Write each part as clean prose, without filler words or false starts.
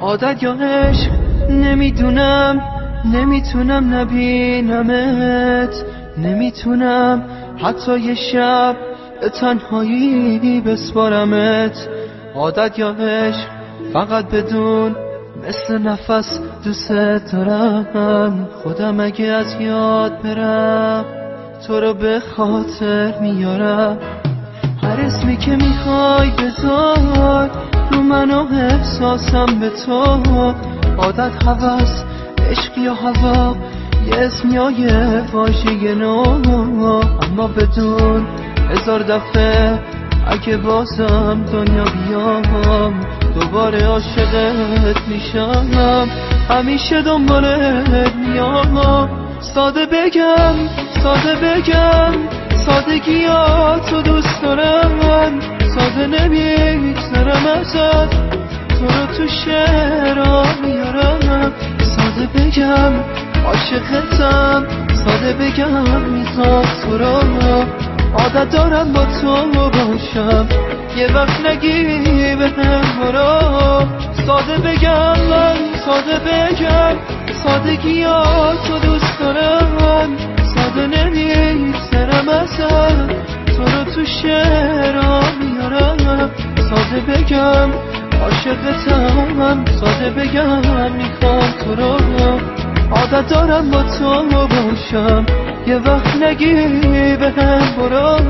عادت یا عشق نمیدونم، نمیتونم نبینمت، نمیتونم حتی یه شب به تنهایی بسپارمت. عادت یا عشق فقط بدون، مثل نفس دوست دارم. خودم اگه از یاد برم تو رو به خاطر میارم. هر اسمی که میخوای بذار رو من و احساسم به تو. عادت، هوس، عشق یا هوا، یه اسم یا یه واژه نو. اما بدون هزار دفعه اگه بازم دنیا بیام دوباره عاشقت میشم، همیشه دنبالت میام. ساده بگم، ساده بگم، سادگیاتو دوست دارم. ساده نمیگذرم ازت، تو رو تو شعرها میارم. ساده بگم عاشقتم، ساده بگم میخوام تو رو. عادت دارم با تو باشم، یه وقت نگی بهم برو. ساده بگم من، ساده بگم، سادگیاتو دوست دارم. ساده نمیگذرم ازت، تو رو تو شعرها میارم. ساده بگم عاشقتم، ساده بگم میخوام تو رو. عادت دارم با تو باشم، یه وقت نگی بهم برو.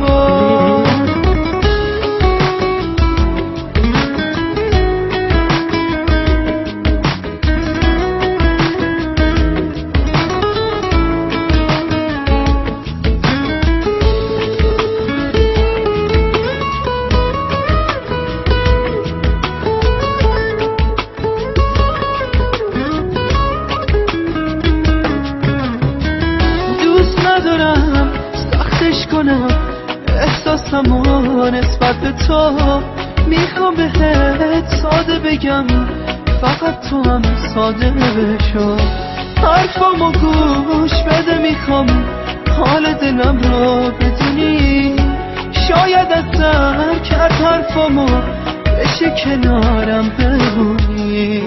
ندارم سختش کنم احساسمو نسبت به تو. میخوام بهت ساده بگم، فقط تو هم ساده بشو. حرفامو گوش بده، میخوام حال دلم رو بدونی. شاید از سر کرد حرفامو بشه کنارم بمونی.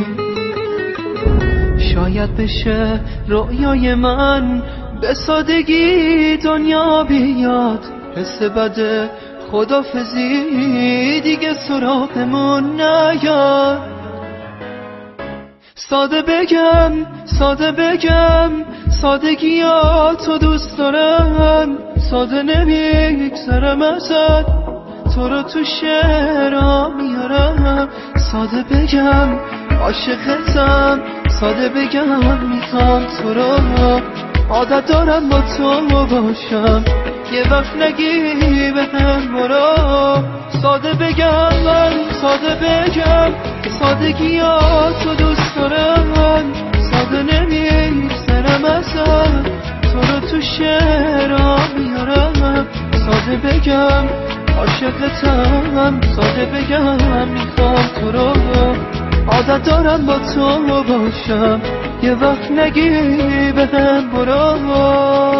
شاید بشه رویای من به سادگی دنیا بیاد. حس بده خدافزی دیگه سراغمون نیاد. ساده بگم، ساده بگم، سادگیاتو دوست دارم. ساده نمیگذرم ازت، تو رو تو شعرها میارم. ساده بگم عاشقتم، ساده بگم میخوام تو رو. عادت دارم با تو باشم، یه وقت نگی بهم برو. ساده بگم من، ساده بگم، سادگیاتو دوست دارم. ساده نمیگذرم ازت، تو رو تو شعرها میارم. ساده بگم عاشقتم، ساده بگم میخوام تو رو. عادت دارم با تو باشم، یه وقت نگی بهم برو.